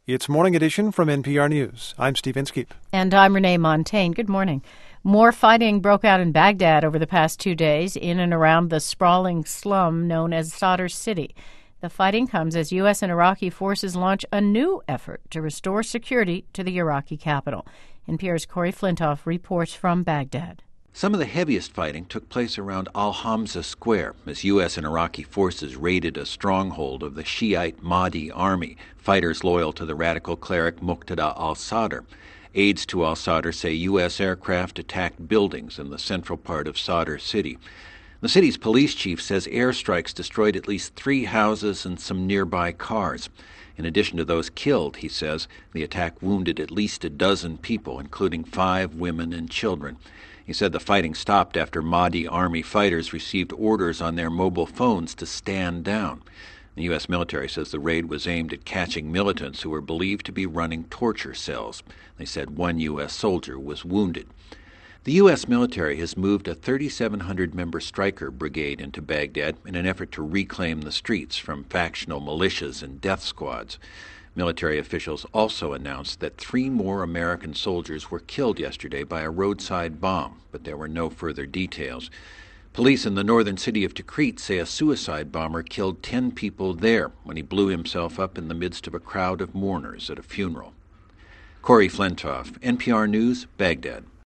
It's Morning Edition from NPR News. I'm Steve Inskeep. And I'm Renee Montaigne. Good morning. More fighting broke out in Baghdad over the past 2 days in and around the sprawling slum known as Sadr City. The fighting comes as U.S. and Iraqi forces launch a new effort to restore security to the Iraqi capital. NPR's Corey Flintoff reports from Baghdad. Some of the heaviest fighting took place around Al-Hamza Square as U.S. and Iraqi forces raided a stronghold of the Shiite Mahdi army, fighters loyal to the radical cleric Muqtada al-Sadr. Aides to al-Sadr say U.S. aircraft attacked buildings in the central part of Sadr City. The city's police chief says airstrikes destroyed at least 3 houses and some nearby cars. In addition to those killed, he says, the attack wounded at least a dozen people, including 5 women and children. He said the fighting stopped after Mahdi army fighters received orders on their mobile phones to stand down. The U.S. military says the raid was aimed at catching militants who were believed to be running torture cells. They said 1 U.S. soldier was wounded. The U.S. military has moved a 3,700-member Stryker brigade into Baghdad in an effort to reclaim the streets from factional militias and death squads. Military officials also announced that 3 more American soldiers were killed yesterday by a roadside bomb, but there were no further details. Police in the northern city of Tikrit say a suicide bomber killed 10 people there when he blew himself up in the midst of a crowd of mourners at a funeral. Corey Flintoff, NPR News, Baghdad.